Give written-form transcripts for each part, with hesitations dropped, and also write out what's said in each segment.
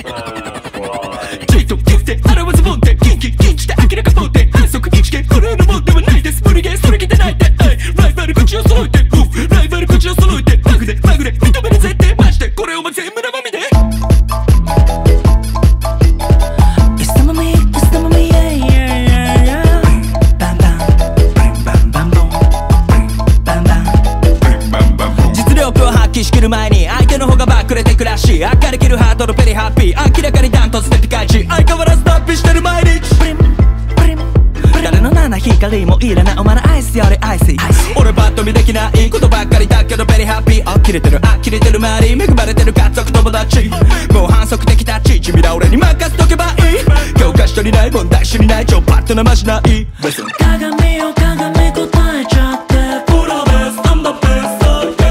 ちょいとキスで洗わずもんでキンキンキンして明らかもんで反則一見これのもんではないです無理ゲーそれきてないでライバル口を揃えてライバル口を揃えてマグでマグで認めるぜってマジでこれお前全部生身で実力を発揮しきる前に相手の方がバックれてくらし明るきるハードルペリハッピー明らかにダントツでピカイチ相変わらず脱皮してる毎日誰の七光もいらないお前のアイスよりアイス俺バッと見できないことばっかりだけどベリーハッピー呆れてる呆れてる周り恵まれてる家族友達もう反則的タッチ君ら俺に任せとけばいい教科書にない問題知りない超パッとなましない鏡を鏡答えちゃってプロですI'm the best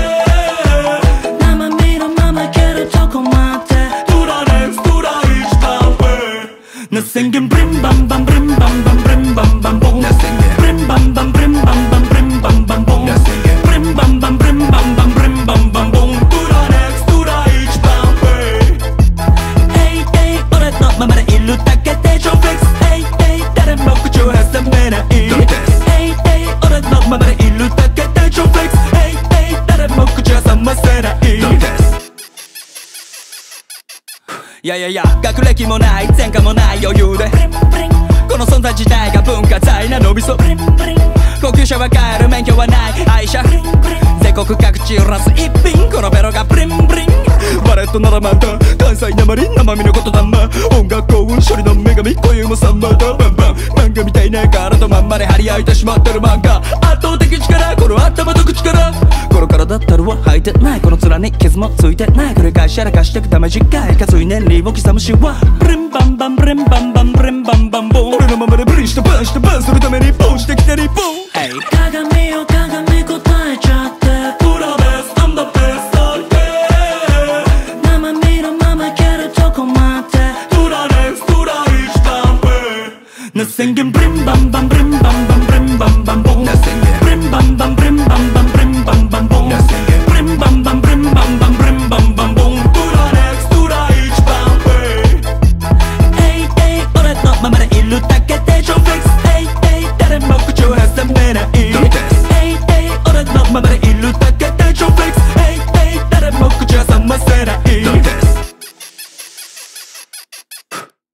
生身のままいけるとこまでトラレストラ一番上な宣言ブリンバンバンブリンバンバンブリンバンバンボンブリンバンバンブリンバンバンブリンバンバンボンブリンバンバンブリンバンバンブリンバンバンボントラレストラ一番上エイエイ俺のままでいるだけで超フレックスエイエイ誰も口を挟めないエイエイ俺のままでいるだけで超フレックスエイエイ誰も口を挟ませないいやいやいや学歴もない前科もない余裕でこの存在自体が文化財なのびそ高級車は買える免許はない愛車全国各地ラス一品このベロがブリンブリンバレットならまた関西なまり生身のことだま音楽幸運処理の女神今宵もサンバーだバンバン漫画みたいな体とまんまで張り合いてしまってる漫画圧倒的力この頭と口からこの体だったらは履いてないこの面に傷もついてない繰り返しやらかしてくため短いかつい年齢を刻むしはブリンバンバンブリンバンバンブリンバンバンボン俺のままでブリンしてバンしてバンするためにボンしてきて日本